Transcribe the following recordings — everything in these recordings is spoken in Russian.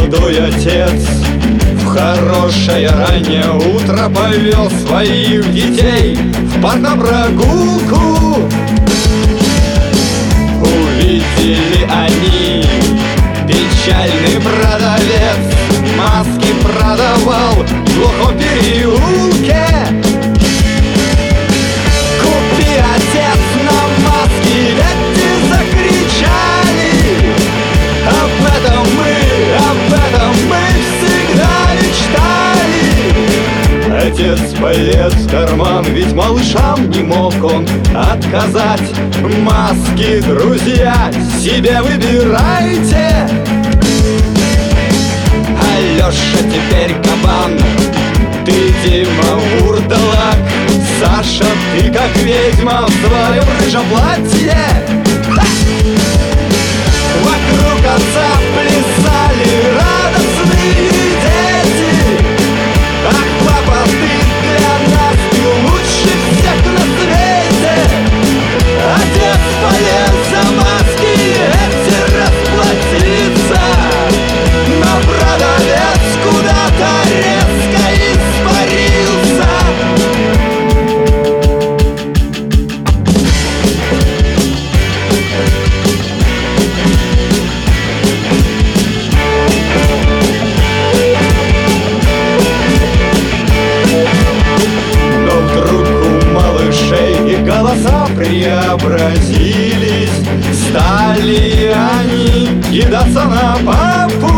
молодой отец в хорошее раннее утро повел своих детей в парк на прогулку. Увидели они, печальный продавец маски продавал в глухом переулке. Купи, отец, нам маски, эти закричали. Об этом мы всегда мечтали. Отец полез в карман, ведь малышам не мог он отказать. Маски, друзья, себе выбирайте. Алёша теперь кабан, ты, Дима, вурдалак, Саша, ты как ведьма в своем рыжем платье. Вокруг отца плясали радостные дети. Ах, папа, ты для нас, ты лучше всех на свете. Отец полез за маски эти расплатиться, но продавец куда-то резко испарился. Но вдруг у малышей и голоса преобразились. Стали они кидаться на папу,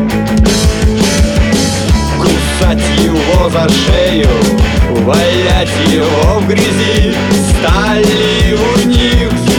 кусать его за шею, валять его в грязи. Стали у них